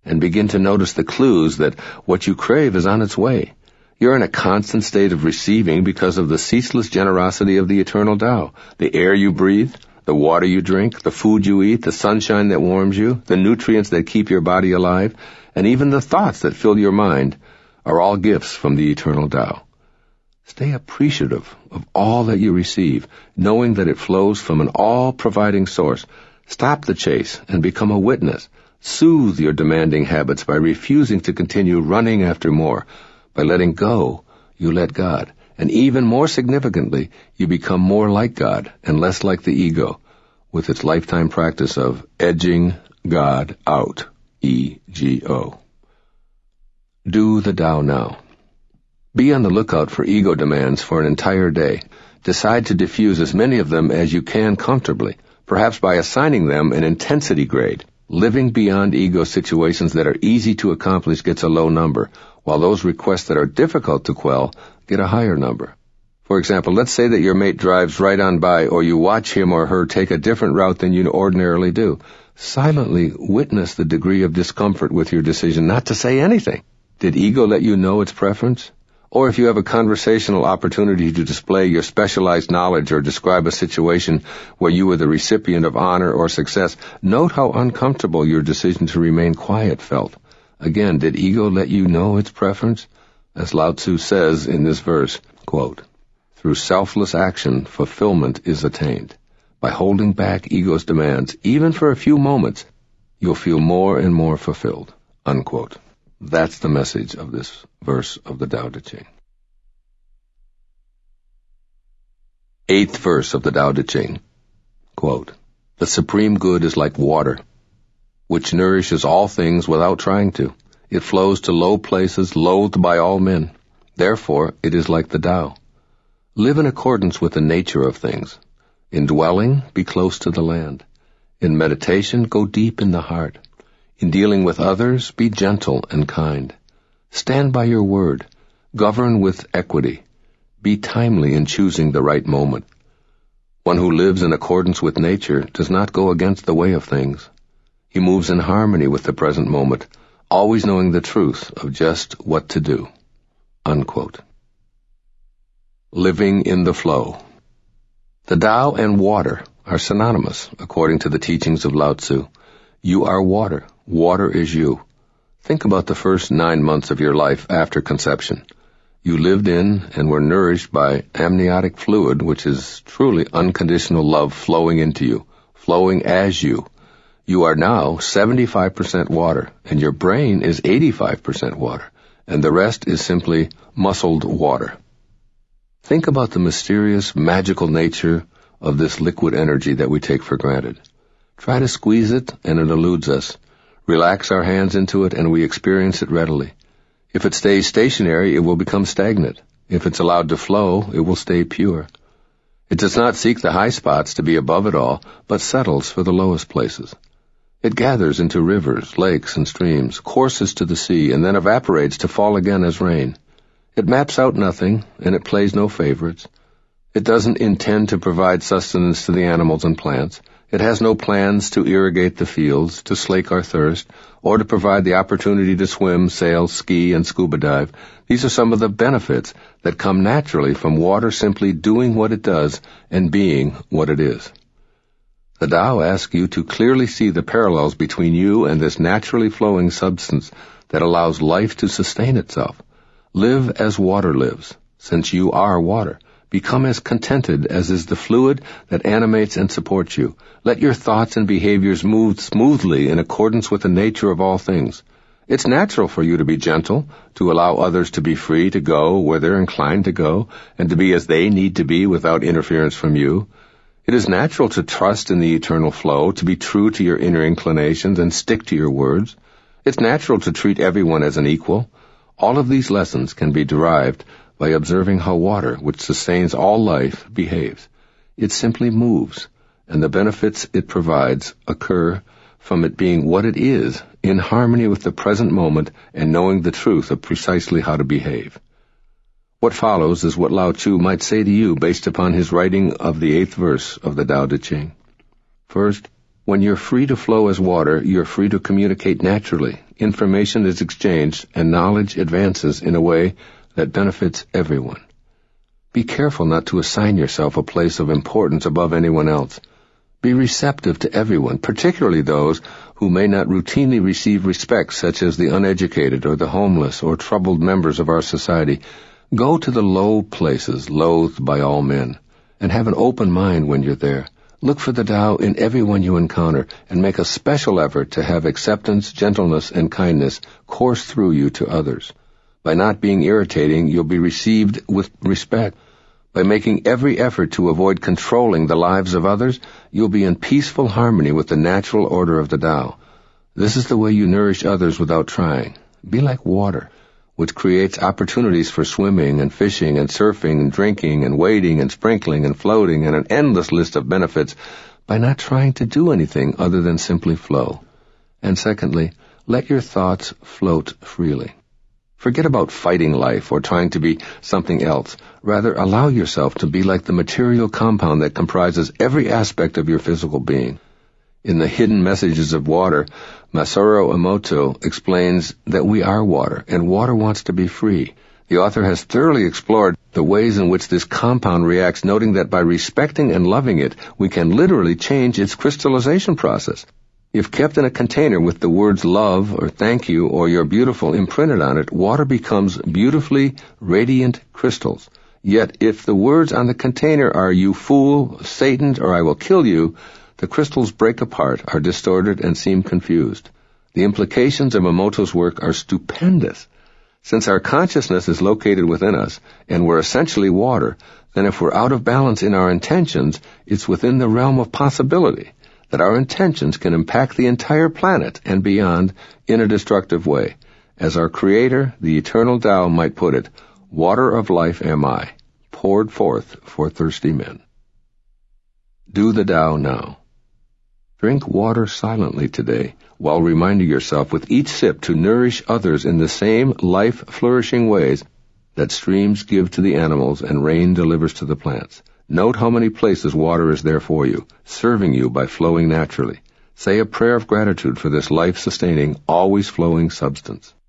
and begin to notice the clues that what you crave is on its way. You're in a constant state of receiving because of the ceaseless generosity of the eternal Tao. The air you breathe, the water you drink, the food you eat, the sunshine that warms you, the nutrients that keep your body alive, and even the thoughts that fill your mind are all gifts from the eternal Tao. Stay appreciative of all that you receive, knowing that it flows from an all-providing source. Stop the chase and become a witness. Soothe your demanding habits by refusing to continue running after more. By letting go, you let God. And even more significantly, you become more like God and less like the ego, with its lifetime practice of edging God out. E-G-O. Do the Tao now. Be on the lookout for ego demands for an entire day. Decide to diffuse as many of them as you can comfortably, perhaps by assigning them an intensity grade. Living beyond ego situations that are easy to accomplish gets a low number, while those requests that are difficult to quell get a higher number. For example, let's say that your mate drives right on by, or you watch him or her take a different route than you ordinarily do. Silently witness the degree of discomfort with your decision not to say anything. Did ego let you know its preference? Or if you have a conversational opportunity to display your specialized knowledge or describe a situation where you were the recipient of honor or success, note how uncomfortable your decision to remain quiet felt. Again, did ego let you know its preference? As Lao Tzu says in this verse, quote, "Through selfless action, fulfillment is attained. By holding back ego's demands, even for a few moments, you'll feel more and more fulfilled." Unquote. That's the message of this verse of the Tao Te Ching. 8th verse of the Tao Te Ching, quote, "The supreme good is like water, which nourishes all things without trying to. It flows to low places, loathed by all men. Therefore, it is like the Tao. Live in accordance with the nature of things. In dwelling, be close to the land. In meditation, go deep in the heart. In dealing with others, be gentle and kind. Stand by your word. Govern with equity. Be timely in choosing the right moment. One who lives in accordance with nature does not go against the way of things. He moves in harmony with the present moment, always knowing the truth of just what to do." Unquote. Living in the flow. The Tao and water are synonymous, according to the teachings of Lao Tzu. You are water. Water is you. Think about the first 9 months of your life after conception. You lived in and were nourished by amniotic fluid, which is truly unconditional love flowing into you, flowing as you. You are now 75% water, and your brain is 85% water, and the rest is simply muscled water. Think about the mysterious, magical nature of this liquid energy that we take for granted. Try to squeeze it, and it eludes us. Relax our hands into it, and we experience it readily. If it stays stationary, it will become stagnant. If it's allowed to flow, it will stay pure. It does not seek the high spots to be above it all, but settles for the lowest places. It gathers into rivers, lakes, and streams, courses to the sea, and then evaporates to fall again as rain. It maps out nothing, and it plays no favorites. It doesn't intend to provide sustenance to the animals and plants. It has no plans to irrigate the fields, to slake our thirst, or to provide the opportunity to swim, sail, ski, and scuba dive. These are some of the benefits that come naturally from water simply doing what it does and being what it is. The Tao asks you to clearly see the parallels between you and this naturally flowing substance that allows life to sustain itself. Live as water lives, since you are water. Become as contented as is the fluid that animates and supports you. Let your thoughts and behaviors move smoothly in accordance with the nature of all things. It's natural for you to be gentle, to allow others to be free to go where they're inclined to go, and to be as they need to be without interference from you. It is natural to trust in the eternal flow, to be true to your inner inclinations and stick to your words. It's natural to treat everyone as an equal. All of these lessons can be derived by observing how water, which sustains all life, behaves. It simply moves, and the benefits it provides occur from it being what it is, in harmony with the present moment and knowing the truth of precisely how to behave. What follows is what Lao Tzu might say to you based upon his writing of the 8th verse of the Tao Te Ching. First, When you're free to flow as water, you're free to communicate naturally. Information is exchanged, and knowledge advances in a way that benefits everyone. Be careful not to assign yourself a place of importance above anyone else. Be receptive to everyone, particularly those who may not routinely receive respect, such as the uneducated or the homeless or troubled members of our society. Go to the low places, loathed by all men, and have an open mind when you're there. Look for the Tao in everyone you encounter, and make a special effort to have acceptance, gentleness, and kindness course through you to others. By not being irritating, you'll be received with respect. By making every effort to avoid controlling the lives of others, you'll be in peaceful harmony with the natural order of the Tao. This is the way you nourish others without trying. Be like water, which creates opportunities for swimming and fishing and surfing and drinking and wading and sprinkling and floating and an endless list of benefits by not trying to do anything other than simply flow. And secondly, let your thoughts float freely. Forget about fighting life or trying to be something else. Rather, allow yourself to be like the material compound that comprises every aspect of your physical being. In the Hidden Messages of Water, Masaru Emoto explains that we are water, and water wants to be free. The author has thoroughly explored the ways in which this compound reacts, noting that by respecting and loving it, we can literally change its crystallization process. If kept in a container with the words love or thank you or you're beautiful imprinted on it, water becomes beautifully radiant crystals. Yet if the words on the container are you fool, Satan, or I will kill you, the crystals break apart, are distorted, and seem confused. The implications of Emoto's work are stupendous. Since our consciousness is located within us, and we're essentially water, then if we're out of balance in our intentions, it's within the realm of possibility that our intentions can impact the entire planet and beyond in a destructive way. As our Creator, the eternal Tao, might put it, water of life am I, poured forth for thirsty men. Do the Tao now. Drink water silently today, while reminding yourself with each sip to nourish others in the same life-flourishing ways that streams give to the animals and rain delivers to the plants. Note how many places water is there for you, serving you by flowing naturally. Say a prayer of gratitude for this life-sustaining, always flowing substance.